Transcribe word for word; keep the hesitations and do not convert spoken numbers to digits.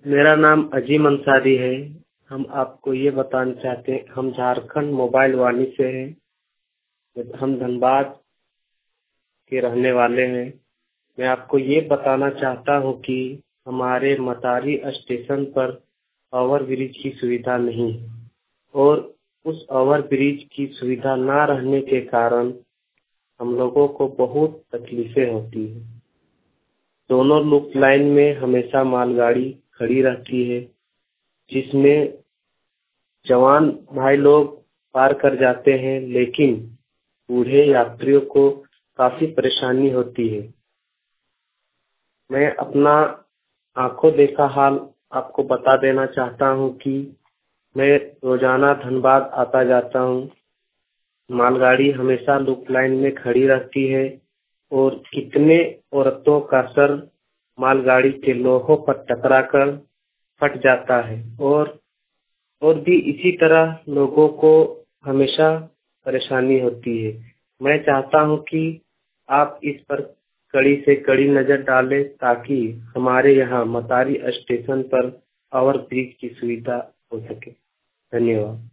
मेरा नाम अजीम अंसारी है। हम आपको ये बताना चाहते हैं, हम झारखंड मोबाइल वाणी से हैं। हम धनबाद के रहने वाले हैं। मैं आपको ये बताना चाहता हूँ कि हमारे मतारी स्टेशन पर ओवर ब्रिज की सुविधा नहीं है और उस ओवर ब्रिज की सुविधा ना रहने के कारण हम लोगों को बहुत तकलीफें होती है। दोनों लूप लाइन में हमेशा मालगाड़ी खड़ी रहती है, जिसमें जवान भाई लोग पार कर जाते हैं, लेकिन बूढ़े यात्रियों को काफी परेशानी होती है। मैं अपना आंखों देखा हाल आपको बता देना चाहता हूँ कि मैं रोजाना धनबाद आता जाता हूँ। मालगाड़ी हमेशा लूप लाइन में खड़ी रहती है और कितने औरतों का सर मालगाड़ी के लोहों पर टकराकर फट जाता है और और भी इसी तरह लोगों को हमेशा परेशानी होती है। मैं चाहता हूं कि आप इस पर कड़ी से कड़ी नजर डालें ताकि हमारे यहाँ मतारी स्टेशन पर ओवर ब्रिज की सुविधा हो सके। धन्यवाद।